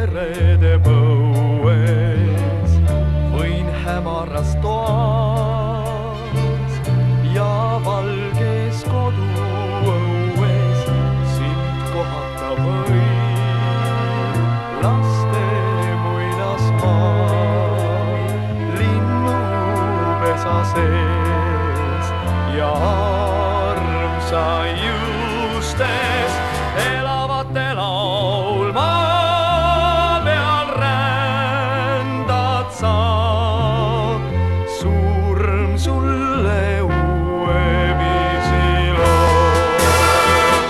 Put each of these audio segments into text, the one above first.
perede põues võin hämaras toas ja valges koduõues sind kohata võin. Laste muinasmaal linnupesa sees ja armsa juustes elavate laulma peal rändad sa. Surm sulle uue viisi loob.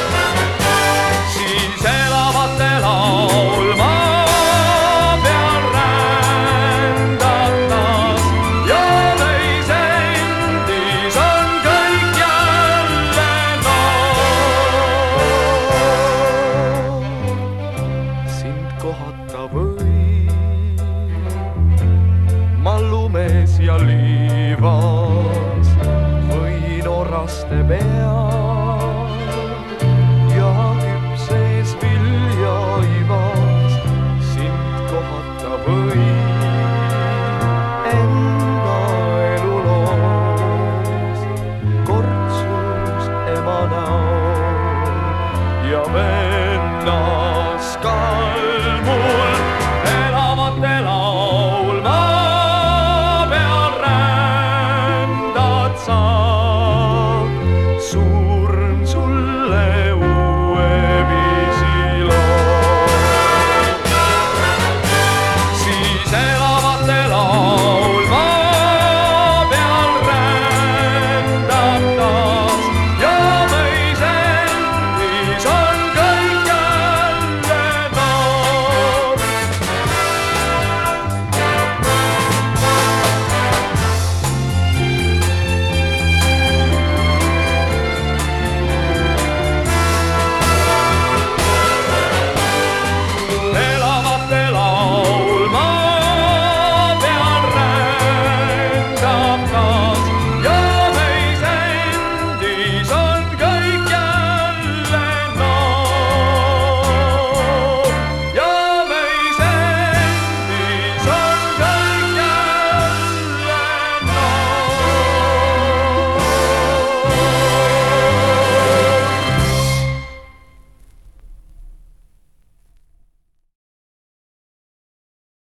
Siis elavate laulma peal rändad taas ja meis endis on kõik jälle noor. Sind kohata võin mallumees ja liivas võin oraste peal ja küpses viljaivas sind kohata võin enda eluloos kortsus ema näol ja venna